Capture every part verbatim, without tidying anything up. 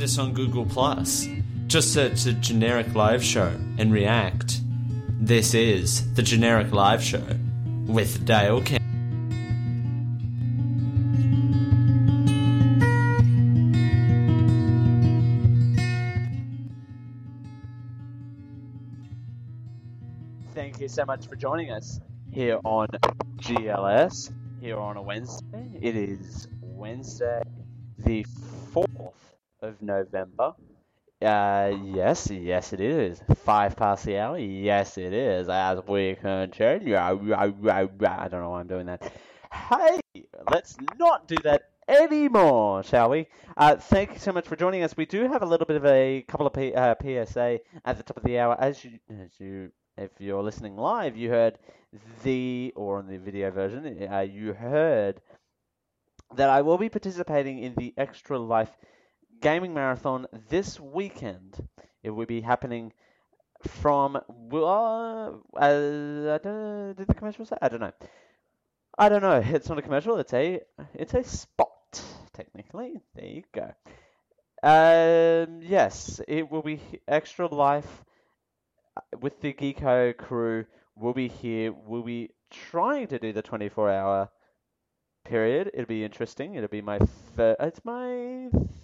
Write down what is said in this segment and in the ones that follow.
this on Google Plus. Just search the Generic Live Show and react. This is the Generic Live Show with Dale King. Thank you so much for joining us here on G L S, here on a Wednesday. It is Wednesday, the fourth of November. Uh, yes, yes it is. Five past the hour. Yes it is. As we continue. I don't know why I'm doing that. Hey, let's not do that anymore, shall we? Uh, thank you so much for joining us. We do have a little bit of a couple of P, uh, P S A at the top of the hour. As you, as you, if you're listening live, you heard the, or on the video version, uh, you heard that I will be participating in the Extra Life Gaming Marathon this weekend. It will be happening from, uh, uh, I don't, did the commercial say? I don't know. I don't know. It's not a commercial. It's a, it's a spot, technically. There you go. Um, yes, it will be Extra Life with the Geeko crew. We'll be here. We'll be trying to do the twenty-four hour period. It'll be interesting. It'll be my third. It's my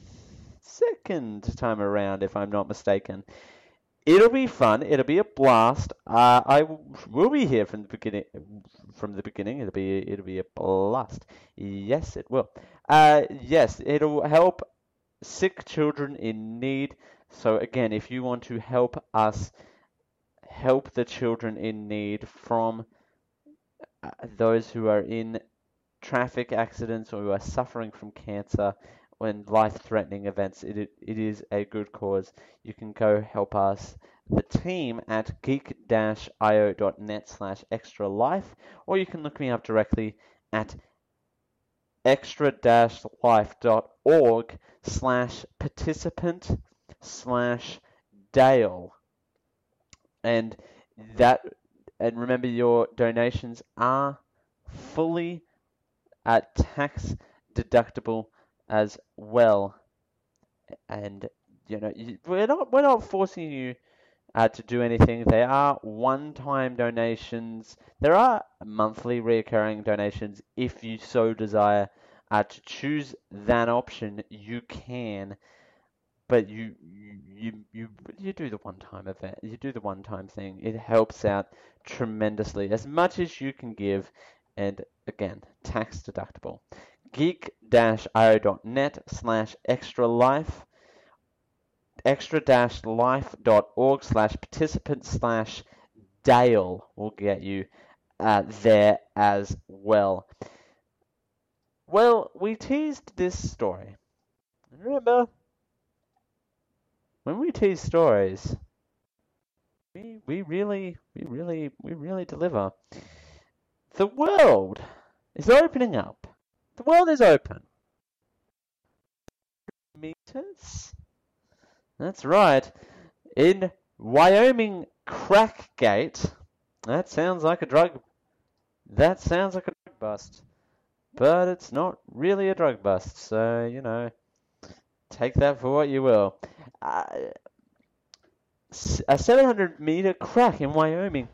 second time around, if I'm not mistaken. It'll be fun. It'll be a blast. Uh, I w- will be here from the beginning. From the beginning, it'll be it'll be a blast. Yes, it will. Uh, yes, it'll help sick children in need. So again, if you want to help us help the children in need from uh, those who are in traffic accidents or who are suffering from cancer and life-threatening events, it, it is a good cause. You can go help us, the team, at geek-io.net slash extra life, or you can look me up directly at extra-life.org slash participant slash Dale. And that, and remember, your donations are fully uh, tax deductible as well. And you know, you, we're not we're not forcing you uh, to do anything. They are one-time donations. There are monthly recurring donations if you so desire. Uh, to choose that option, you can. But you you you you do the one-time event. You do the one-time thing. It helps out tremendously, as much as you can give, and again, tax deductible. geek-io.net slash extra life, extra-life.org slash participant slash Dale will get you uh, there as well. Well, we teased this story. Remember? When we tease stories, we we really we really we really deliver. The world is opening up. The world is open. Meters? That's right. In Wyoming Crackgate. That sounds like a drug. That sounds like a drug bust, but it's not really a drug bust. So you know, take that for what you will. Uh, a seven hundred meter crack in Wyoming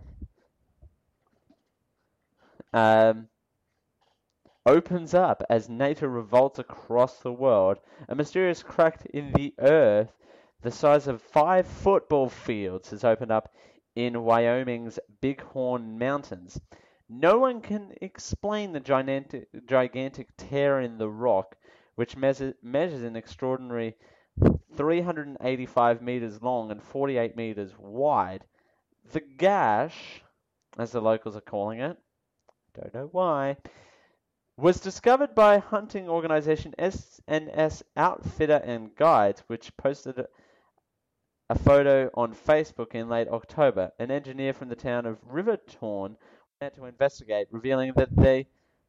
um, opens up as NATO revolts across the world. A mysterious crack in the earth the size of five football fields has opened up in Wyoming's Bighorn Mountains. No one can explain the gigantic, gigantic tear in the rock, which measure, measures an extraordinary three hundred eighty-five meters long and forty-eight meters wide. The gash, as the locals are calling it, don't know why, was discovered by hunting organization S N S Outfitter and Guides, which posted a photo on Facebook in late October. An engineer from the town of Riverton went to investigate, revealing that they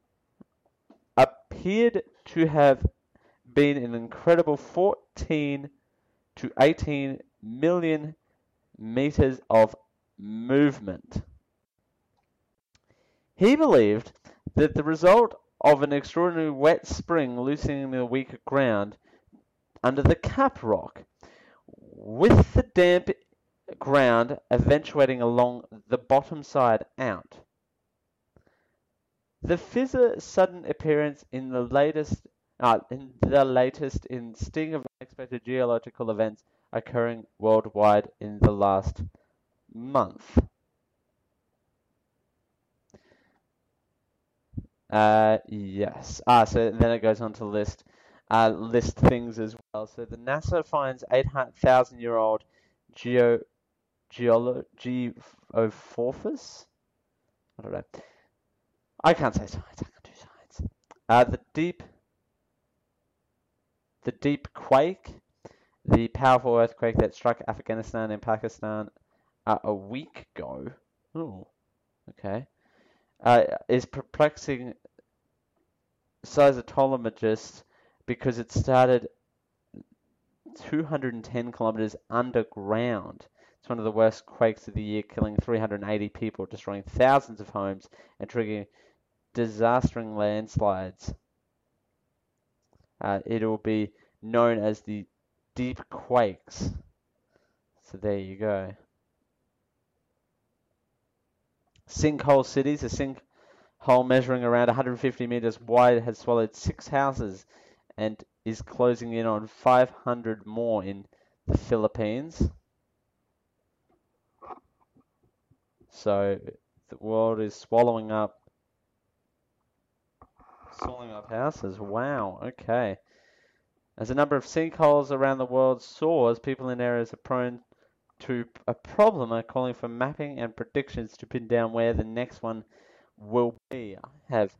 appeared to have been an incredible fourteen to eighteen million meters of movement. He believed that the result of an extraordinary wet spring loosening the weaker ground under the cap rock, with the damp ground eventuating along the bottom side out. The fissure sudden appearance in the latest uh, in the latest in sting of unexpected geological events occurring worldwide in the last month. Uh, yes. Ah, so then it goes on to list uh, list things as well. So the NASA finds eight thousand year old geo geolo geophorus. I don't know. I can't say science. I can't do science. Uh, the deep, the deep quake, the powerful earthquake that struck Afghanistan and Pakistan uh, a week ago. Oh, okay. Uh, is perplexing seismologists because it started two hundred ten kilometers underground. It's one of the worst quakes of the year, killing three hundred eighty people, destroying thousands of homes, and triggering disastering landslides. Uh, it will be known as the deep quakes. So there you go. Sinkhole cities. A sinkhole measuring around one hundred fifty meters wide has swallowed six houses and is closing in on five hundred more in the Philippines. So the world is swallowing up swallowing up houses. Wow, okay. As the number of sinkholes around the world soars, people in areas are prone to a problem are calling for mapping and predictions to pin down where the next one will be. I have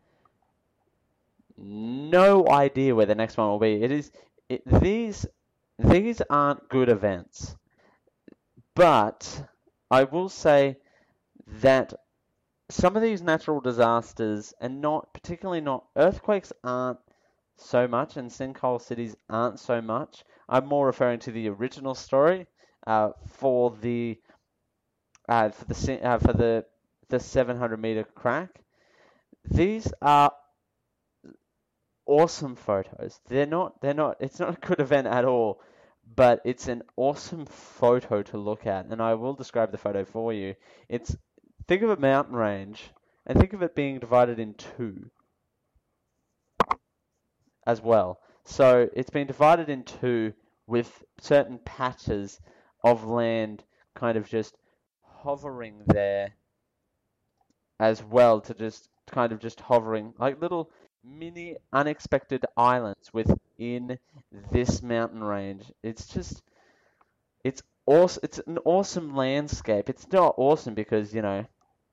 no idea where the next one will be. It is it, these these aren't good events, but I will say that some of these natural disasters, and not particularly not earthquakes, aren't so much, and sinkhole cities aren't so much. I'm more referring to the original story uh, for the uh, for the uh, for the the seven hundred meter crack. These are awesome photos. They're not they're not it's not a good event at all, but it's an awesome photo to look at, and I will describe the photo for you. It's think of a mountain range and think of it being divided in two as well. So it's been divided in two with certain patches of land kind of just hovering there as well, to just kind of just hovering like little mini unexpected islands within this mountain range. It's just it's awesome. It's an awesome landscape. It's not awesome because, you know,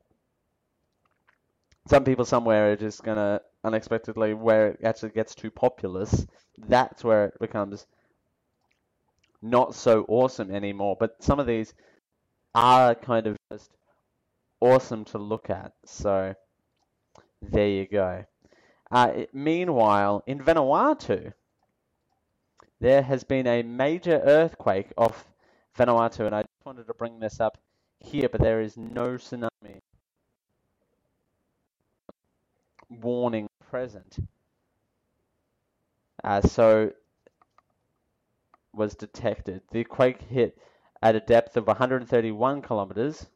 some people somewhere are just gonna unexpectedly, where it actually gets too populous, that's where it becomes not so awesome anymore. But some of these are kind of just awesome to look at. So there you go. Uh, it, meanwhile, in Vanuatu, there has been a major earthquake off Vanuatu, and I just wanted to bring this up here, but there is no tsunami warning present. Uh, so was detected. The quake hit at a depth of one hundred thirty-one kilometers,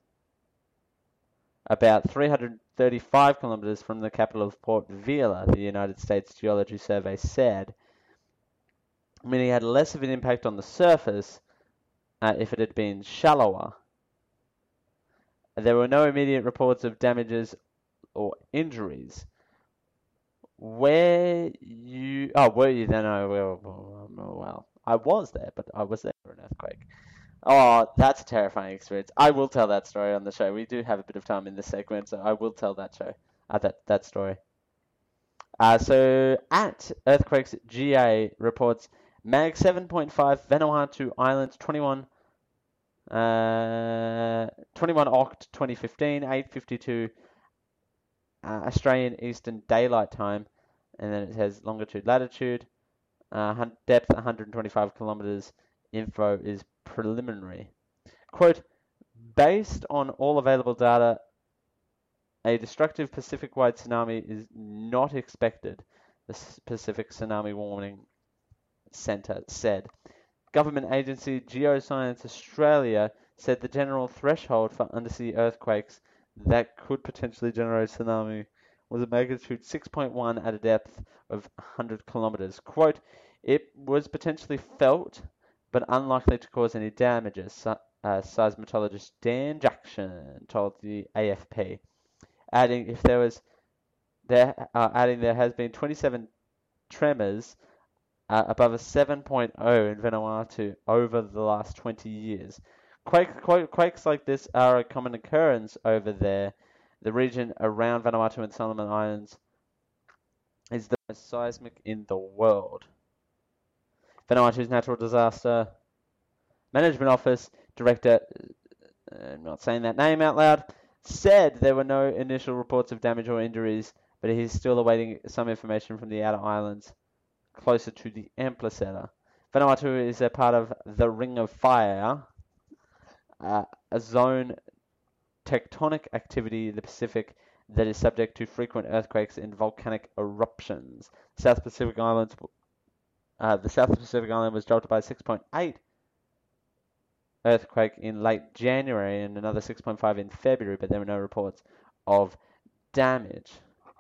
about three hundred thirty-five kilometers from the capital of Port Vila, the United States Geology Survey said, meaning it had less of an impact on the surface uh, if it had been shallower. There were no immediate reports of damages or injuries. Where you... Oh, were you then? Oh, well, well, I was there, but I was there for an earthquake. Oh, that's a terrifying experience. I will tell that story on the show. We do have a bit of time in this segment, so I will tell that show, uh, that, that story. Uh, so, at Earthquakes G A reports Mag seven point five, Vanuatu Islands, twenty-one, uh, twenty-one Oct twenty fifteen, eight fifty-two uh, Australian Eastern Daylight Time, and then it says longitude, latitude, uh, depth one hundred twenty-five kilometers. Info is preliminary. Quote, based on all available data, a destructive Pacific-wide tsunami is not expected. The Pacific tsunami warning Centre said. Government agency Geoscience Australia said the general threshold for undersea earthquakes that could potentially generate tsunami was a magnitude six point one at a depth of one hundred kilometres. Quote, it was potentially felt, but unlikely to cause any damages, uh, seismologist Dan Jackson told the A F P, adding if there was there uh, adding there has been twenty-seven tremors uh, above a seven point oh in Vanuatu over the last twenty years. Quake, quake, quakes like this are a common occurrence over there. The region around Vanuatu and Solomon Islands is the most seismic in the world. Vanuatu's Natural Disaster Management Office Director, I'm not saying that name out loud, said there were no initial reports of damage or injuries, but he's still awaiting some information from the outer islands closer to the epicenter. Vanuatu is a part of the Ring of Fire, uh, a zone tectonic activity in the Pacific that is subject to frequent earthquakes and volcanic eruptions. South Pacific Islands, uh, the South Pacific Island was jolted by a six point eight earthquake in late January and another six point five in February, but there were no reports of damage.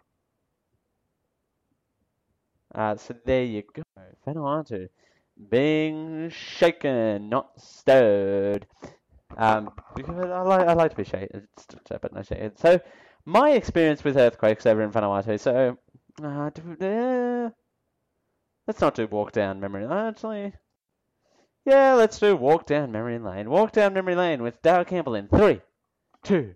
Uh, so there you go. Vanuatu being shaken, not stirred. Um, because I like I like to be shaken, but not shaken. So my experience with earthquakes over in Vanuatu. So uh, do, uh, let's not do walk down memory lane. Actually, yeah, let's do walk down memory lane. Walk down memory lane with Dale Campbell in three, two.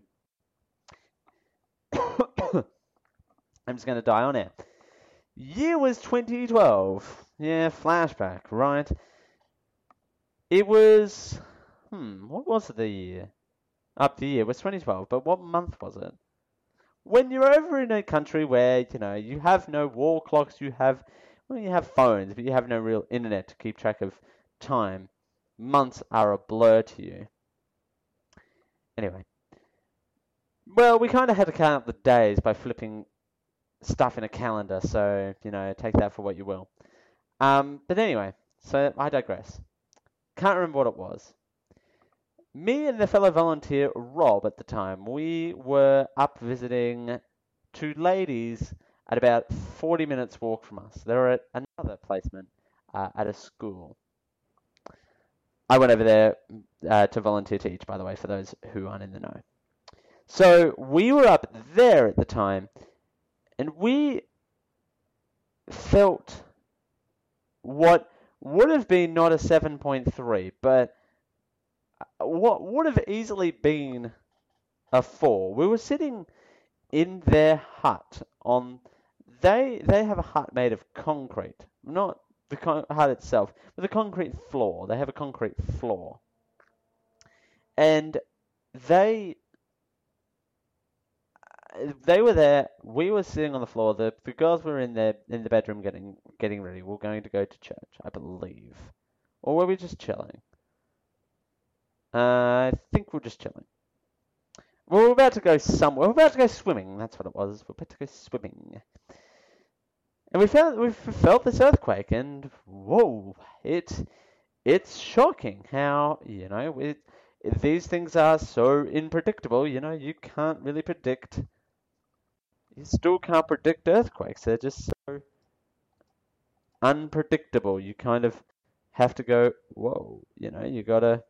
I'm just gonna die on air. Year was twenty twelve. Yeah, flashback, right? It was. Hmm, what was the year? Up the year was twenty twelve, but what month was it? When you're over in a country where, you know, you have no wall clocks, you have, well, you have phones, but you have no real internet to keep track of time. Months are a blur to you. Anyway. Well, we kind of had to count the days by flipping stuff in a calendar, so, you know, take that for what you will. Um, but anyway, so I digress. Can't remember what it was. Me and the fellow volunteer, Rob, at the time, we were up visiting two ladies at about forty minutes walk from us. They were at another placement uh, at a school. I went over there uh, to volunteer teach, by the way, for those who aren't in the know. So we were up there at the time, and we felt what would have been not a seven point three, but what would have easily been a four. We were sitting in their hut on. They they have a hut made of concrete, not the con- hut itself, but the concrete floor. They have a concrete floor, and they they were there. We were sitting on the floor. The the girls were in their in the bedroom getting getting ready. We were going to go to church, I believe, or were we just chilling? Uh, I think we're just chilling. Well, we're about to go somewhere. We're about to go swimming. That's what it was. We're about to go swimming. And we felt we felt this earthquake, and whoa, it it's shocking how, you know, it, it, these things are so unpredictable. You know, you can't really predict. You still can't predict earthquakes. They're just so unpredictable. You kind of have to go, whoa. You know, you gotta.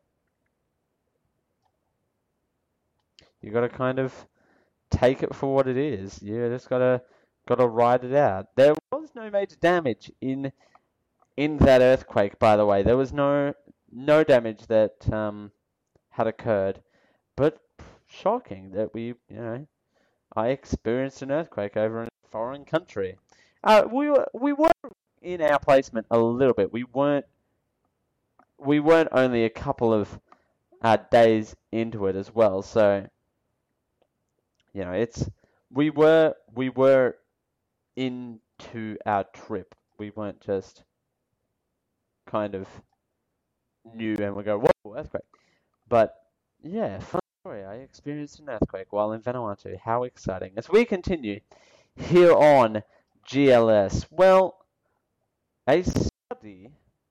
You got to kind of take it for what it is. You just got to got to ride it out. There was no major damage in in that earthquake, by the way. There was no no damage that um, had occurred, but shocking that we, you know, I experienced an earthquake over in a foreign country. Uh, we were we were in our placement a little bit. We weren't we weren't only a couple of uh, days into it as well, so. You know, it's we were we were into our trip. We weren't just kind of new and we go, whoa, earthquake. But yeah, fun story. I experienced an earthquake while in Vanuatu. How exciting! As we continue here on G L S, well, a study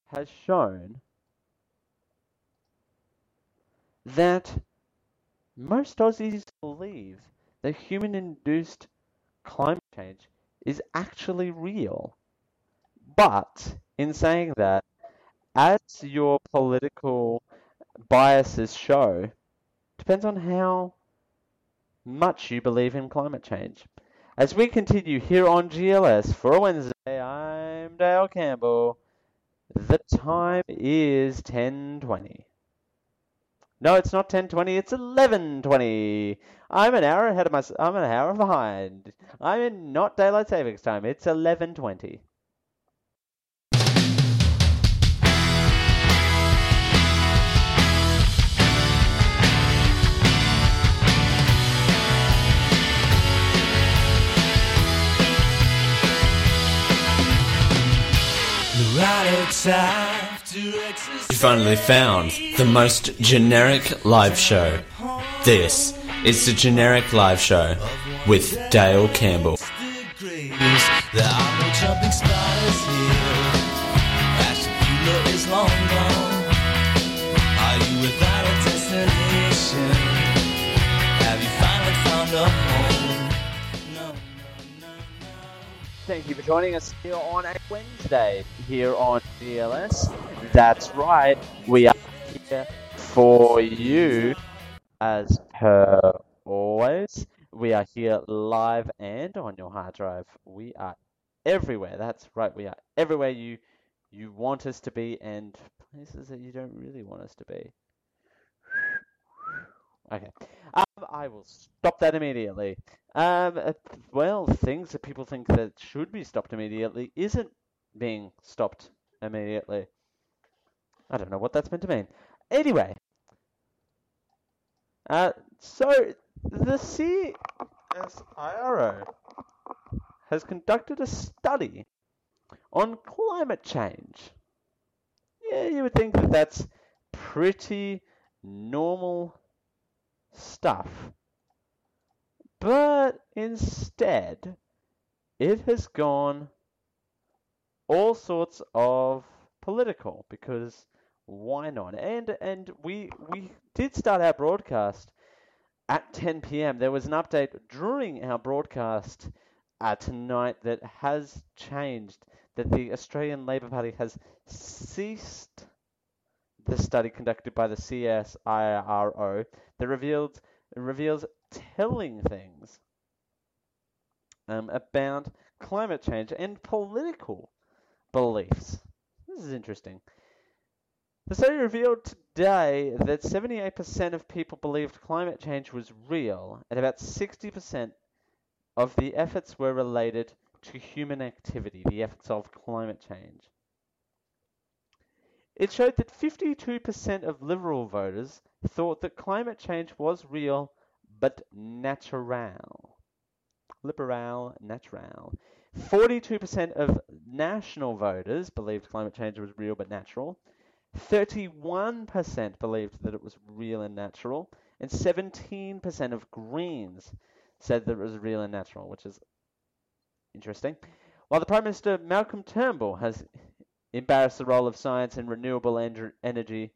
has shown that most Aussies believe that human-induced climate change is actually real. But in saying that, as your political biases show, depends on how much you believe in climate change. As we continue here on G L S for a Wednesday, I'm Dale Campbell. The time is ten twenty. No, it's not ten twenty, it's eleven twenty. I'm an hour ahead of my, I'm an hour behind. I'm in not daylight savings time. It's eleven twenty. You finally found the most generic live show. This is the Generic Live Show with Dale Campbell. There are no jumping spiders here. Fashion fever is long gone. Are you without a destination? Have you finally found a home? No, no, no, no. Thank you for joining us here on a Wednesday here on G L S. That's right, we are here for you as per always. We are here live and on your hard drive. We are everywhere. That's right, we are everywhere you you want us to be and places that you don't really want us to be. Okay. Um, I will stop that immediately. Um, uh, well, things that people think that should be stopped immediately isn't being stopped immediately. I don't know what that's meant to mean. Anyway, uh, so the C S I R O has conducted a study on climate change. Yeah, you would think that that's pretty normal stuff. But instead, it has gone all sorts of political, because why not? And and we we did start our broadcast at ten p.m. There was an update during our broadcast uh, tonight that has changed, that the Australian Labor Party has ceased the study conducted by the C S I R O that revealed reveals telling things um, about climate change and political beliefs. This is interesting. The study revealed today that seventy-eight percent of people believed climate change was real, and about sixty percent of the efforts were related to human activity, the efforts of climate change. It showed that fifty-two percent of Liberal voters thought that climate change was real but natural. Liberal, natural. forty-two percent of National voters believed climate change was real but natural. thirty-one percent believed that it was real and natural. And seventeen percent of Greens said that it was real and natural, which is interesting. While the Prime Minister, Malcolm Turnbull, has embarrassed the role of science and renewable en- energy.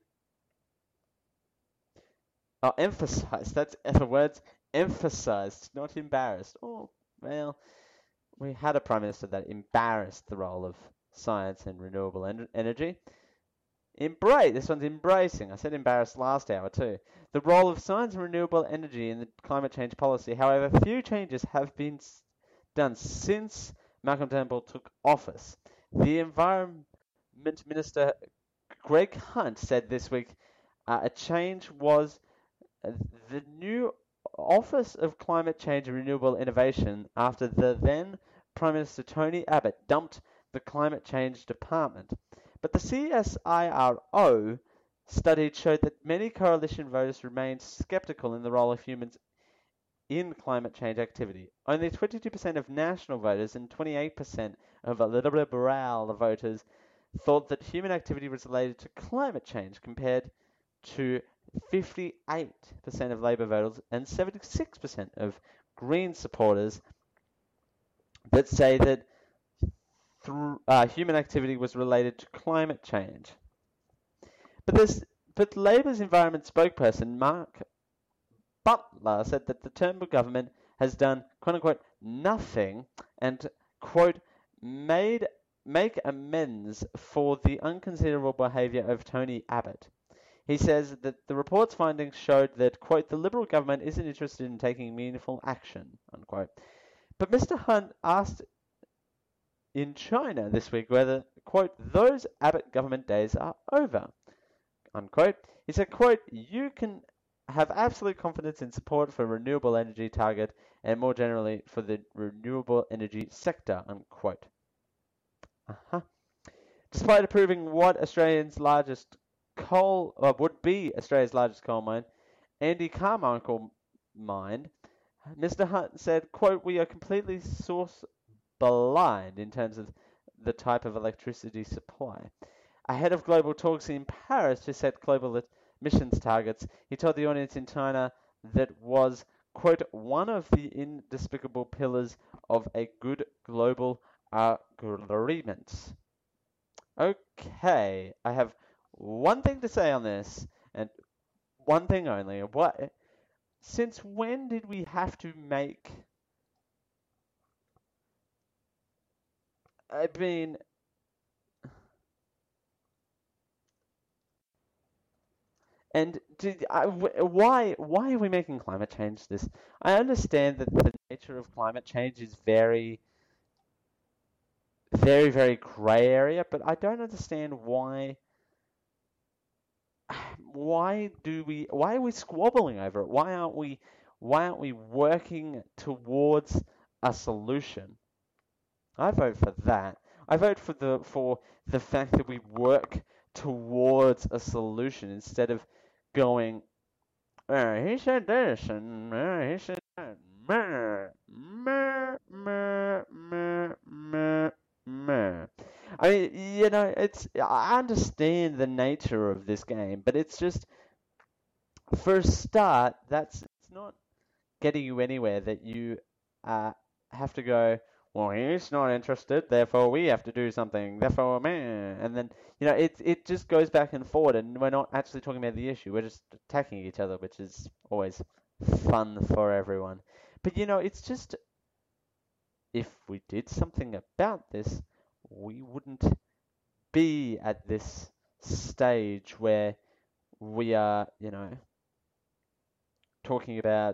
Oh, emphasized. That's the words. Emphasized, not embarrassed. Oh, well, we had a Prime Minister that embarrassed the role of science and renewable en- energy. Embrace. This one's embracing. I said embarrassed last hour too. The role of science and renewable energy in the climate change policy. However, few changes have been s- done since Malcolm Turnbull took office. The Environment Minister Greg Hunt said this week uh, a change was uh, the new Office of Climate Change and Renewable Innovation after the then Prime Minister Tony Abbott dumped the Climate Change Department. But the C S I R O study showed that many coalition voters remained skeptical in the role of humans in climate change activity. Only twenty-two percent of national voters and twenty-eight percent of liberal voters thought that human activity was related to climate change, compared to fifty-eight percent of Labour voters and seventy-six percent of Green supporters that say that through, uh, human activity was related to climate change. But this, but Labour's environment spokesperson Mark Butler said that the Turnbull government has done quote unquote nothing and quote made make amends for the unconsiderable behaviour of Tony Abbott. He says that the report's findings showed that, quote, the Liberal government isn't interested in taking meaningful action, unquote. But Mister Hunt asked in China this week whether, quote, those Abbott government days are over, unquote. He said, quote, you can have absolute confidence in support for renewable energy target and more generally for the renewable energy sector, unquote. Uh-huh. Despite approving what Australia's largest coal, or would be Australia's largest coal mine, Andy Carmichael mine, Mister Hunt said, quote, we are completely source blind in terms of the type of electricity supply. Ahead of global talks in Paris to set global emissions targets, he told the audience in China that was, quote, one of the indespicable pillars of a good global agreement. Okay, I have one thing to say on this, and one thing only. What? Since when did we have to make... I mean... And did, I, why why are we making climate change this? I understand that the nature of climate change is very, very, very grey area, but I don't understand why... Why do we? Why are we squabbling over it? Why aren't we? Why aren't we working towards a solution? I vote for that. I vote for the for the fact that we work towards a solution instead of going. Oh, he said this and uh, he said that. Meh, meh, meh, meh, meh, meh. I mean, you know, it's, I understand the nature of this game, but it's just, for a start, that's, it's not getting you anywhere that you uh, have to go, well, he's not interested, therefore we have to do something, therefore, man, and then, you know, it, it just goes back and forward, and we're not actually talking about the issue, we're just attacking each other, which is always fun for everyone. But, you know, it's just, if we did something about this, we wouldn't be at this stage where we are, you know, talking about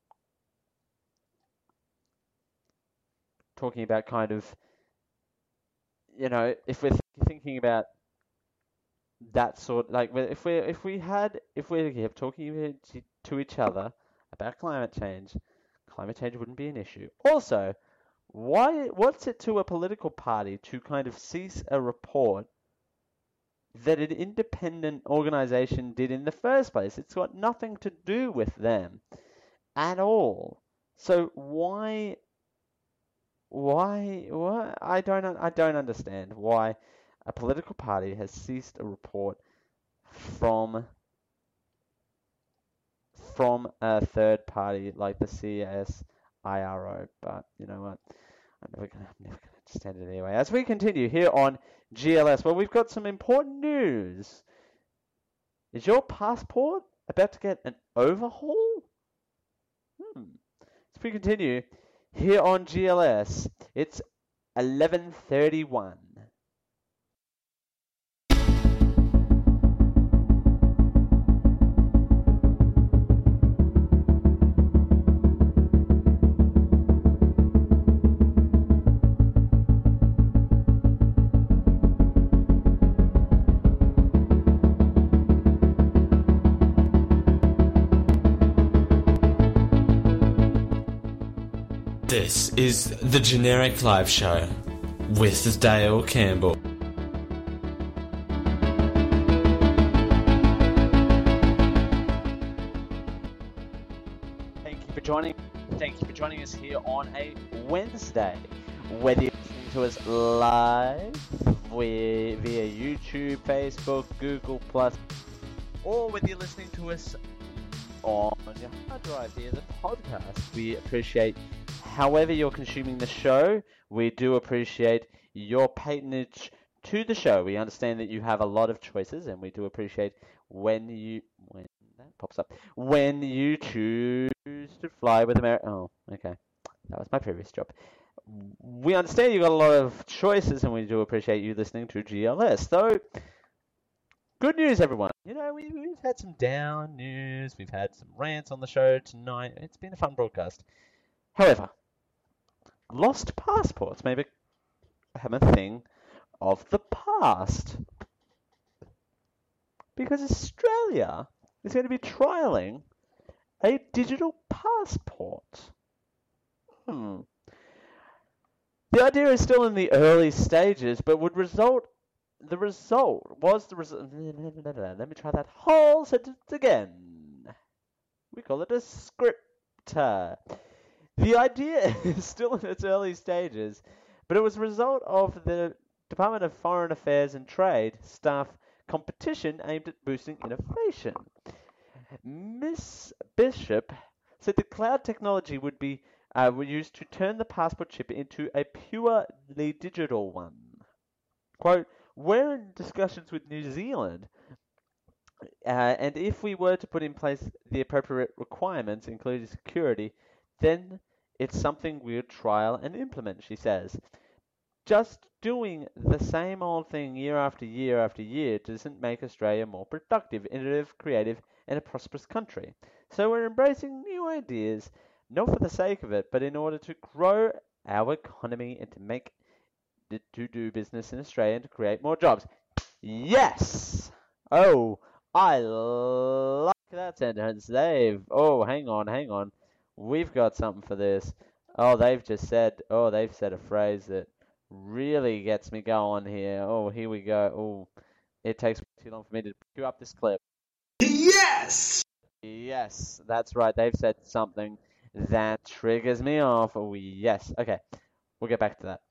talking about kind of, you know, if we're th- thinking about that sort, like, if we if we had if we're kept talking to each other about climate change, climate change wouldn't be an issue. Also, Why? What's it to a political party to kind of cease a report that an independent organization did in the first place? It's got nothing to do with them at all. So why? Why? What? I don't. I don't understand why a political party has ceased a report from from a third party like the C S I R O. But you know what? I'm never gonna, I'm never gonna understand it anyway. As we continue here on G L S, well, we've got some important news. Is your passport about to get an overhaul? Hmm. As we continue here on G L S, it's eleven thirty-one. This is the Generic Live Show with Dale Campbell. Thank you for joining. Thank you for joining us here on a Wednesday. Whether you're listening to us live via, via YouTube, Facebook, Google Plus, or whether you're listening to us on your hard drive via the podcast, we appreciate. However you're consuming the show, we do appreciate your patronage to the show. We understand that you have a lot of choices, and we do appreciate when you when that pops up when you choose to fly with America. Oh, okay, that was my previous job. We understand you got a lot of choices, and we do appreciate you listening to G L S. So, good news, everyone. You know, we, we've had some down news. We've had some rants on the show tonight. It's been a fun broadcast. However, lost passports may become a thing of the past. Because Australia is going to be trialling a digital passport. Hmm. The idea is still in the early stages, but would result... The result was the result... Let me try that whole sentence again. We call it a scripter. The idea is still in its early stages, but it was a result of the Department of Foreign Affairs and Trade staff competition aimed at boosting innovation. Miss Bishop said the cloud technology would be uh, used to turn the passport chip into a purely digital one. Quote, we're in discussions with New Zealand, uh, and if we were to put in place the appropriate requirements, including security, then it's something we would trial and implement, she says. Just doing the same old thing year after year after year doesn't make Australia more productive, innovative, creative, and a prosperous country. So we're embracing new ideas, not for the sake of it, but in order to grow our economy and to make to do business in Australia and to create more jobs. Yes! Oh, I like that sentence. They've, oh, hang on, hang on. We've got something for this. Oh, they've just said, oh, they've said a phrase that really gets me going here. Oh, here we go. Oh, it takes too long for me to cue up this clip. Yes! Yes, that's right. They've said something that triggers me off. Oh, yes. Okay, we'll get back to that.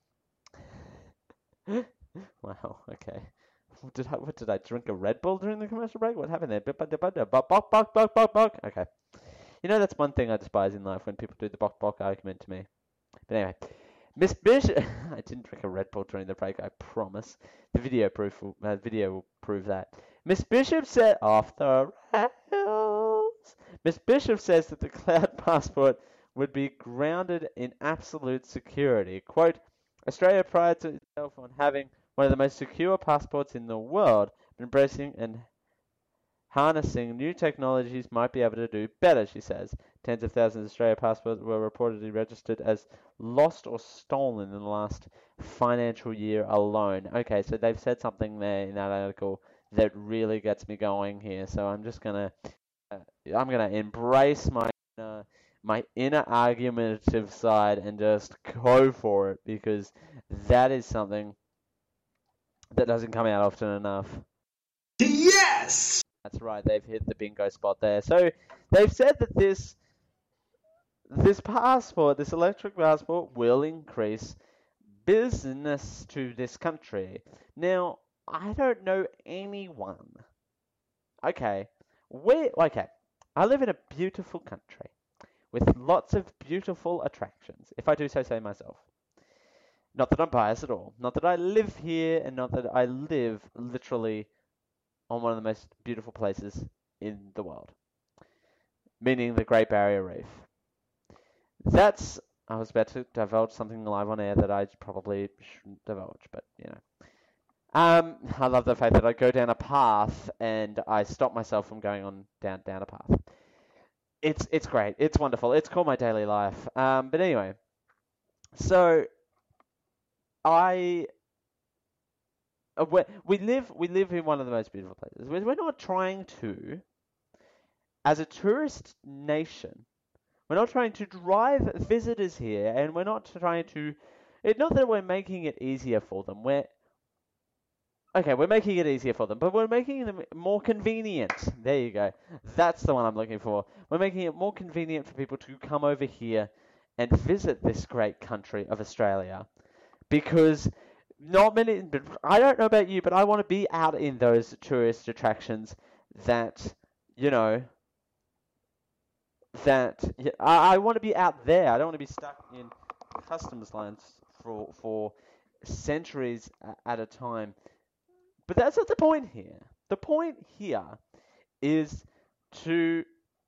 Wow, okay. Did I, what, did I drink a Red Bull during the commercial break? What happened there? Bok, bok, bok, bok, bok, bok. Okay. You know, that's one thing I despise in life, when people do the bok bok argument to me. But anyway, Miss Bishop... I didn't drink a Red Bull during the break, I promise. The video proof will, uh, video will prove that. Miss Bishop said... Off the rails! Miss Bishop says that the cloud passport would be grounded in absolute security. Quote, Australia prides itself on having one of the most secure passports in the world, but embracing and harnessing new technologies might be able to do better, she says. Tens of thousands of Australia passports were reportedly registered as lost or stolen in the last financial year alone. Okay, so they've said something there in that article that really gets me going here. So I'm just gonna, uh, I'm gonna embrace my uh, my inner argumentative side and just go for it, because that is something that doesn't come out often enough. Yes! That's right, they've hit the bingo spot there. So they've said that this this passport, this electric passport, will increase business to this country. Now, I don't know anyone. Okay, we okay. I live in a beautiful country with lots of beautiful attractions, if I do so say myself. Not that I'm biased at all. Not that I live here, and not that I live literally on one of the most beautiful places in the world, meaning the Great Barrier Reef. That's, I was about to divulge something live on air that I probably shouldn't divulge, but you know. Um, I love the fact that I go down a path and I stop myself from going on down down a path. It's it's great. It's wonderful. It's called my daily life. Um, but anyway, so I uh, we we live we live in one of the most beautiful places. We're, we're not trying to, as a tourist nation, we're not trying to drive visitors here, and we're not trying to. It's not that we're making it easier for them. We're Okay, we're making it easier for them, but we're making them more convenient. There you go. That's the one I'm looking for. We're making it more convenient for people to come over here and visit this great country of Australia. Because not many, I don't know about you, but I want to be out in those tourist attractions that, you know, that, I, I want to be out there. I don't want to be stuck in customs lines for, for centuries at a time. But that's not the point here. The point here is to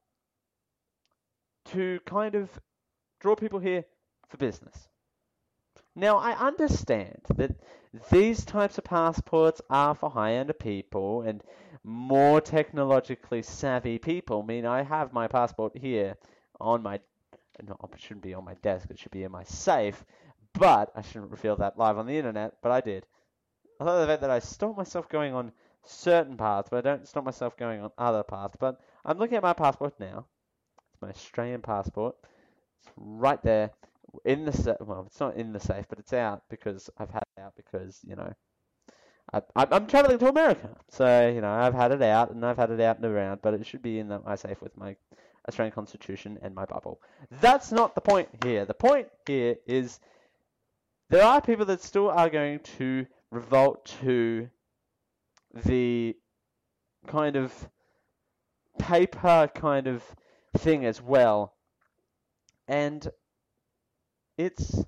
to kind of draw people here for business. Now, I understand that these types of passports are for high-end people and more technologically savvy people. I mean, I have my passport here on my... No, it shouldn't be on my desk. It should be in my safe. But I shouldn't reveal that live on the internet, but I did. I thought the fact that I stop myself going on certain paths, but I don't stop myself going on other paths. But I'm looking at my passport now. It's my Australian passport. It's right there. In the sa- well, it's not in the safe, but it's out because I've had it out because, you know, I, I, I'm traveling to America. So, you know, I've had it out and I've had it out and around, but it should be in the, my safe with my Australian Constitution and my Bible. That's not the point here. The point here is there are people that still are going to revolt to the kind of paper kind of thing as well. And it's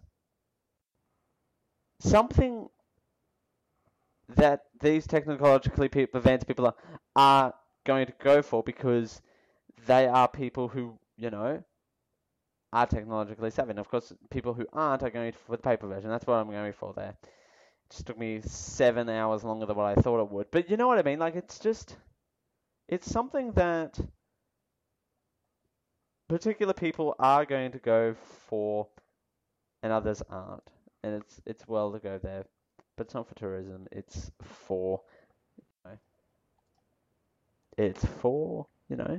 something that these technologically pe- advanced people are, are going to go for because they are people who, you know, are technologically savvy. And of course, people who aren't are going for the paper version. That's what I'm going for there. It just took me seven hours longer than what I thought it would. But you know what I mean? Like, it's just, it's something that particular people are going to go for and others aren't. And it's it's well to go there. But it's not for tourism. It's for, you know, it's for, you know,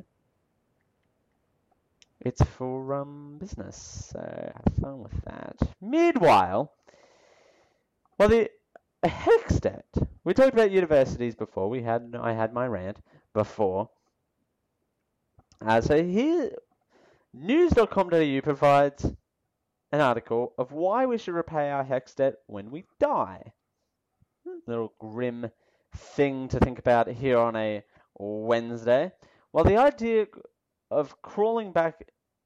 it's for um business. So have fun with that. Meanwhile, well, the HECSTET. We talked about universities before. We had I had my rant before. Uh, so here, news dot com dot a u provides an article of why we should repay our HECSTET when we die. Little grim thing to think about here on a Wednesday. Well, the idea of crawling back,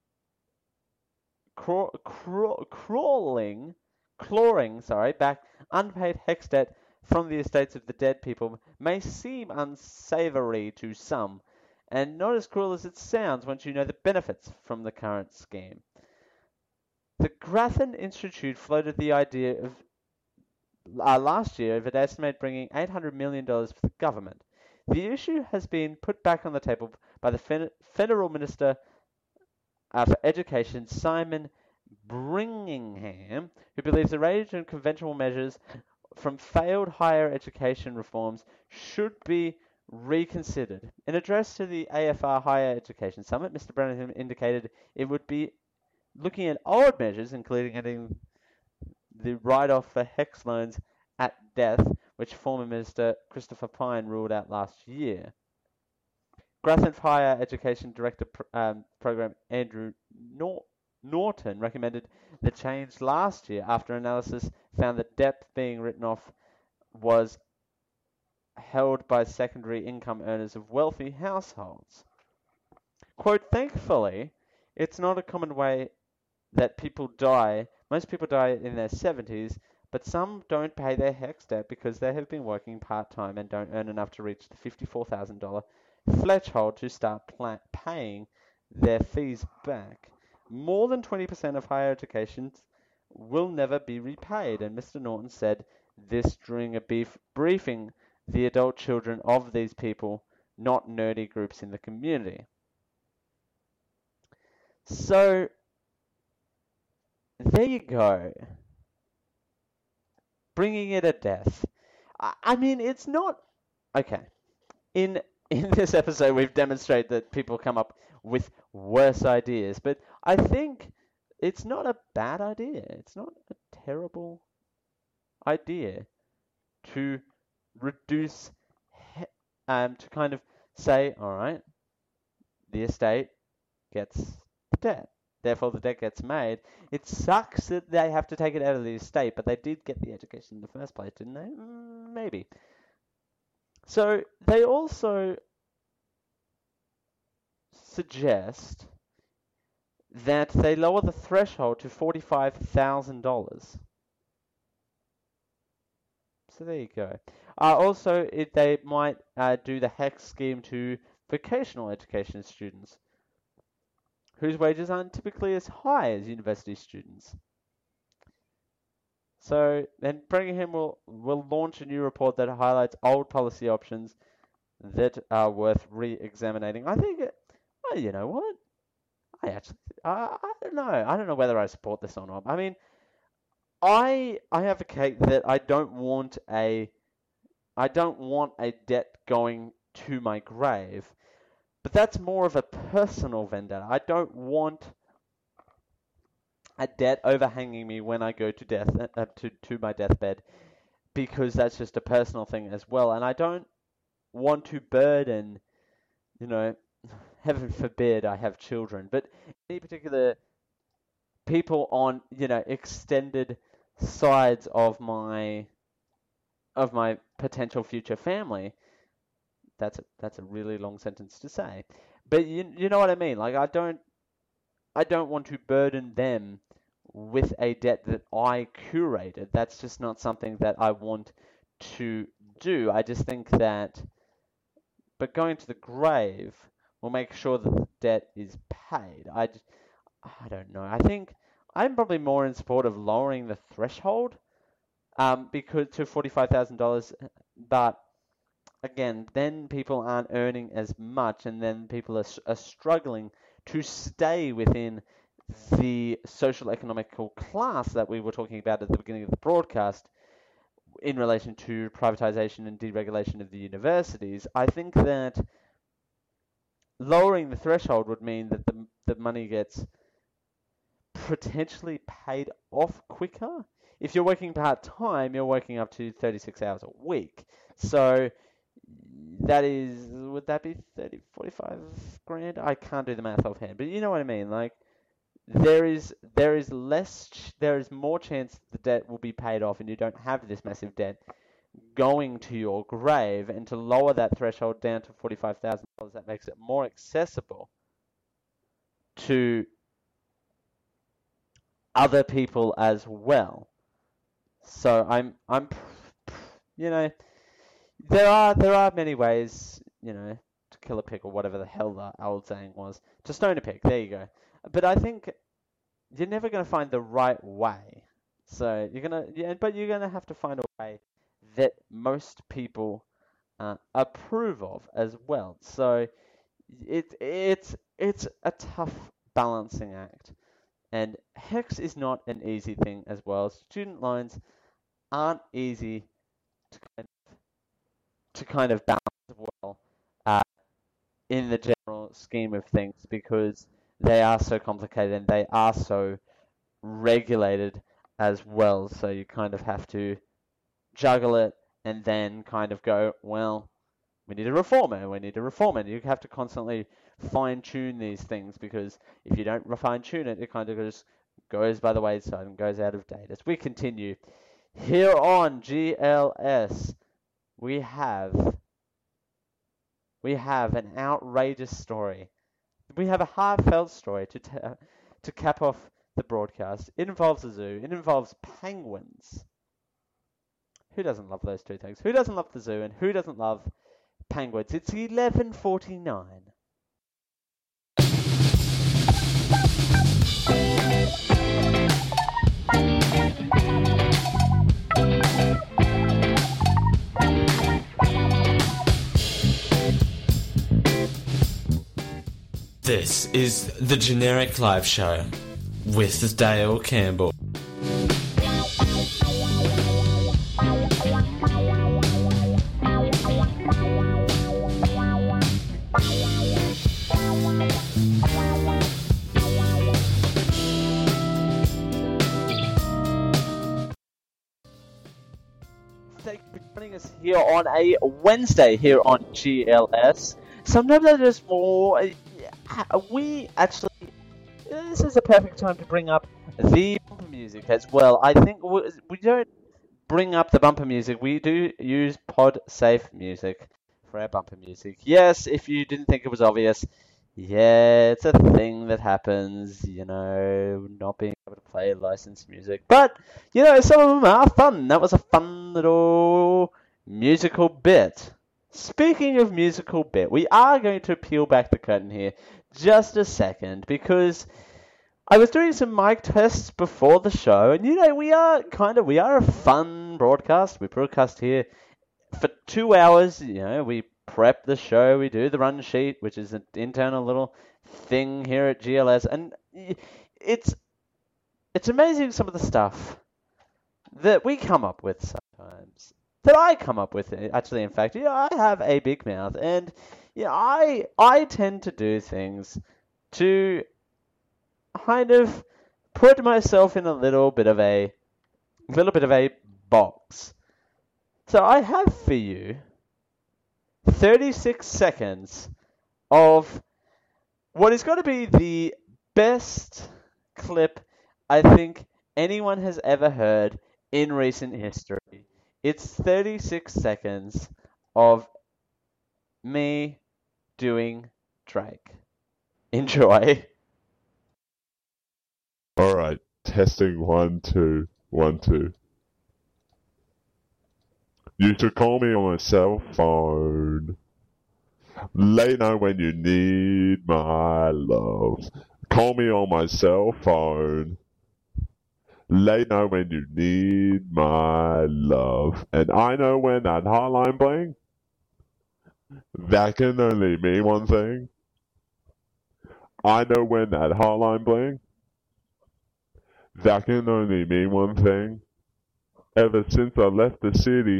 craw, craw, crawling, clawing, sorry, back unpaid HECSTET from the estates of the dead people may seem unsavory to some, and not as cruel as it sounds once you know the benefits from the current scheme. The Grattan Institute floated the idea of uh, last year of an estimate bringing eight hundred million dollars for the government. The issue has been put back on the table by the Fen- Federal Minister uh, for Education, Simon Birmingham, who believes the range and conventional measures from failed higher education reforms should be reconsidered. In address to the A F R Higher Education Summit, Mister Birmingham indicated it would be looking at old measures, including adding the write-off for HECS loans at death, which former Minister Christopher Pyne ruled out last year. Grattan's Higher Education Director um, Program Andrew Nor- Norton recommended the change last year after analysis found that debt being written off was held by secondary income earners of wealthy households. Quote, thankfully, it's not a common way that people die. Most people die in their seventies, but some don't pay their HECS because they have been working part-time and don't earn enough to reach the fifty-four thousand dollars threshold to start pla- paying their fees back. More than twenty percent of higher education will never be repaid, and Mister Norton said this during a beef briefing the adult children of these people, not nerdy groups in the community. So, there you go. Bringing it at death. I, I mean, it's not... Okay. In in this episode, we've demonstrated that people come up with worse ideas, but I think it's not a bad idea. It's not a terrible idea to reduce... He- um, to kind of say, alright, the estate gets the debt. Therefore, the debt gets made. It sucks that they have to take it out of the estate, but they did get the education in the first place, didn't they? Mm, maybe. So, they also suggest that they lower the threshold to forty-five thousand dollars. So there you go. Uh, also, it, they might uh, do the HEX scheme to vocational education students, whose wages aren't typically as high as university students. So then Birmingham will, will launch a new report that highlights old policy options that are worth re-examining. I think, it, well, you know what? I actually, I, I don't know. I don't know whether I support this or not. I mean, I I advocate that I don't want a, I don't want a debt going to my grave, but that's more of a personal vendetta. I don't want a debt overhanging me when I go to death uh, to to my deathbed, because that's just a personal thing as well, and I don't want to burden, you know, heaven forbid I have children, but any particular people on, you know, extended sides of my of my potential future family. That's a, that's a really long sentence to say, but you you know what I mean. Like I don't I don't want to burden them with a debt that I curated. That's just not something that I want to do. I just think that, but going to the grave will make sure that the debt is paid. I, just, I don't know. I think I'm probably more in support of lowering the threshold, um, because to forty-five thousand dollars, but again, then people aren't earning as much, and then people are, are struggling to stay within the social economical class that we were talking about at the beginning of the broadcast in relation to privatization and deregulation of the universities. I think that lowering the threshold would mean that the, the money gets potentially paid off quicker. If you're working part-time, you're working up to thirty-six hours a week. So that is, would that be thirty, forty-five grand? I can't do the math offhand, but you know what I mean. Like, there is there is less, there is more chance the debt will be paid off and you don't have this massive debt going to your grave. And to lower that threshold down to forty-five thousand dollars, that makes it more accessible to other people as well. So I'm I'm you know, there are there are many ways, you know, to kill a pig, or whatever the hell the old saying was. To stone a pig, there you go. But I think you're never going to find the right way. So you're gonna, yeah, but you're gonna have to find a way that most people uh, approve of as well. So it it's it's a tough balancing act, and HEX is not an easy thing as well. Student loans aren't easy to kind of, to kind of balance as well uh, in the general scheme of things, because they are so complicated and they are so regulated as well. So you kind of have to juggle it and then kind of go, well, we need a reformer, we need a reformer. You have to constantly fine-tune these things, because if you don't fine-tune it, it kind of just goes by the wayside and goes out of date. As we continue, here on G L S, we have we have an outrageous story. We have a heartfelt story to t- to cap off the broadcast. It involves a zoo. It involves penguins. Who doesn't love those two things? Who doesn't love the zoo, and who doesn't love penguins? It's eleven forty-nine. This is the Generic Live Show with Dale Campbell. Thank you for joining us here on a Wednesday here on G L S. Sometimes I just more. We actually, this is a perfect time to bring up the bumper music as well. I think we, we don't bring up the bumper music. We do use PodSafe music for our bumper music. Yes, if you didn't think it was obvious, Yeah, it's a thing that happens, you know, not being able to play licensed music. But, you know, some of them are fun. That was a fun little musical bit. Speaking of musical bit, we are going to peel back the curtain here just a second because I was doing some mic tests before the show, and you know, we are kind of, we are a fun broadcast. We broadcast here for two hours, you know, we prep the show, we do the run sheet, which is an internal little thing here at G L S, and it's it's amazing some of the stuff that we come up with sometimes, that I come up with. Actually, in fact, you know, I have a big mouth, and you know, I I tend to do things to kind of put myself in a little bit of a little bit of a box. So I have for you thirty-six seconds of what is going to be the best clip I think anyone has ever heard in recent history. It's thirty-six seconds of me doing Drake. Enjoy. Alright, testing one, two, one, two. You should call me on my cell phone. Let know when you need my love. Call me on my cell phone. Let know when you need my love. And I know when that hotline bling, that can only mean one thing. I know when that hotline bling, that can only mean one thing. Ever since I left the city,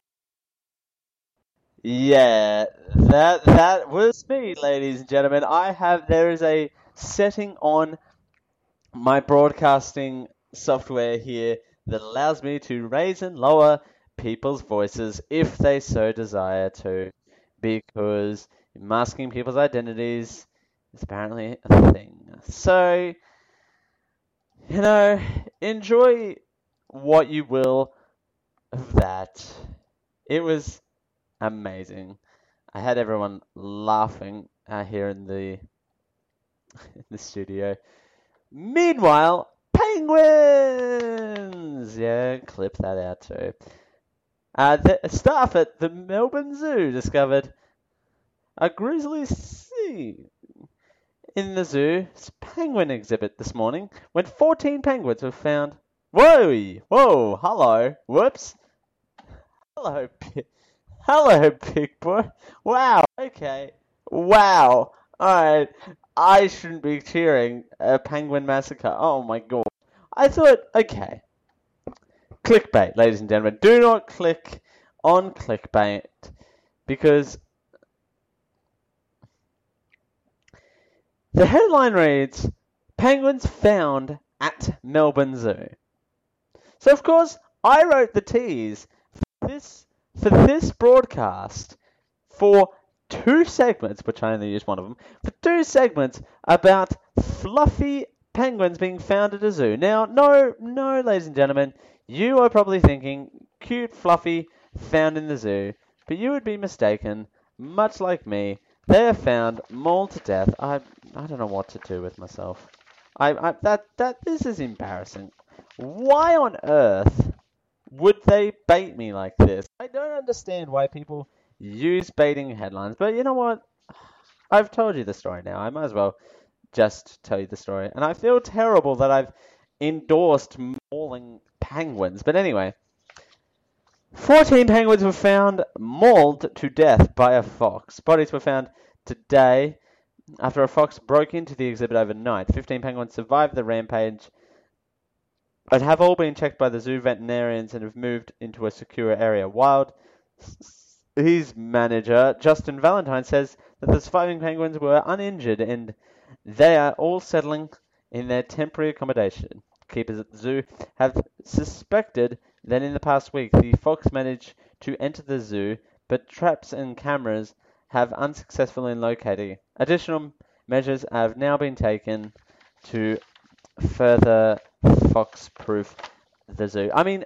Yeah, that that was me, ladies and gentlemen. I have there is a setting on my broadcasting software here that allows me to raise and lower people's voices if they so desire to, because masking people's identities is apparently a thing. So, you know, enjoy what you will of that. It was amazing. I had everyone laughing uh, here in the in the studio. Meanwhile, penguins! Yeah, clip that out too. Uh, the staff at the Melbourne Zoo discovered a grizzly sea in the zoo's penguin exhibit this morning when fourteen penguins were found. Whoa! Whoa! Hello! Whoops! Hello, P- Hello, big boy. Wow. Okay. Wow. Alright. I shouldn't be cheering a penguin massacre. Oh my god. I thought, okay. Clickbait, ladies and gentlemen. Do not click on clickbait because the headline reads, Penguins found at Melbourne Zoo. So of course, I wrote the tease for this For this broadcast, for two segments, which I only used one of them, for two segments about fluffy penguins being found at a zoo. Now, no, no, ladies and gentlemen, you are probably thinking, cute, fluffy, found in the zoo, but you would be mistaken, much like me. They are found mauled to death. I, I don't know what to do with myself. I, I, that, that, this is embarrassing. Why on earth would they bait me like this? I don't understand why people use baiting headlines, but you know what? I've told you the story now. I might as well just tell you the story. And I feel terrible that I've endorsed mauling penguins. But anyway, fourteen penguins were found mauled to death by a fox. Bodies were found today after a fox broke into the exhibit overnight. fifteen penguins survived the rampage but have all been checked by the zoo veterinarians and have moved into a secure area. Wild, his manager, Justin Valentine, says that the surviving penguins were uninjured and they are all settling in their temporary accommodation. Keepers at the zoo have suspected that in the past week the fox managed to enter the zoo, but traps and cameras have unsuccessfully located. Additional measures have now been taken to further fox-proof the zoo. I mean,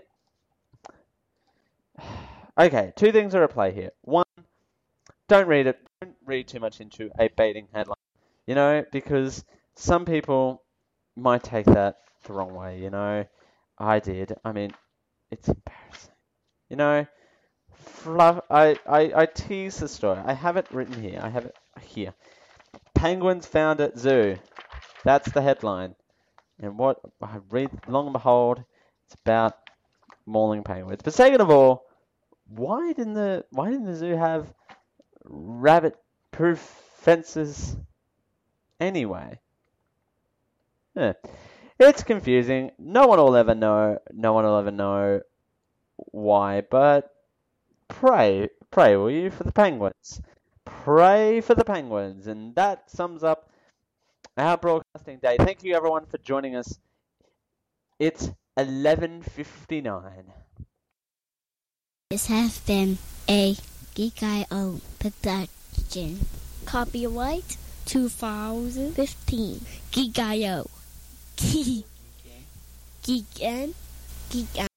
okay, two things are at play here. One, don't read it. Don't read too much into a baiting headline. You know, because some people might take that the wrong way, you know. I did. I mean, it's embarrassing. You know, fluff, I, I, I tease the story. I have it written here. I have it here. Penguins found at zoo. That's the headline. And what I read, long and behold, it's about mauling penguins. But second of all, why didn't the why didn't the zoo have rabbit-proof fences anyway? Yeah. It's confusing. No one will ever know. No one will ever know why. But pray, pray, will you, for the penguins? Pray for the penguins, and that sums up our broadcasting day. Thank you, everyone, for joining us. It's eleven fifty-nine. This has been a Geek I O production. Copyright twenty fifteen. Geek I O. Geek. Geek and Geek and.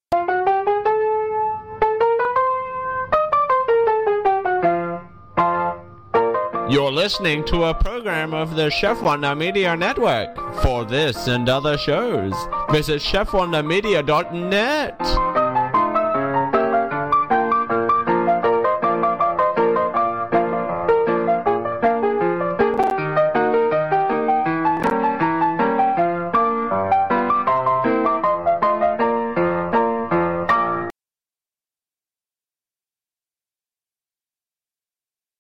You're listening to a program of the Chef Wonder Media Network. For this and other shows, visit chef wonder media dot net.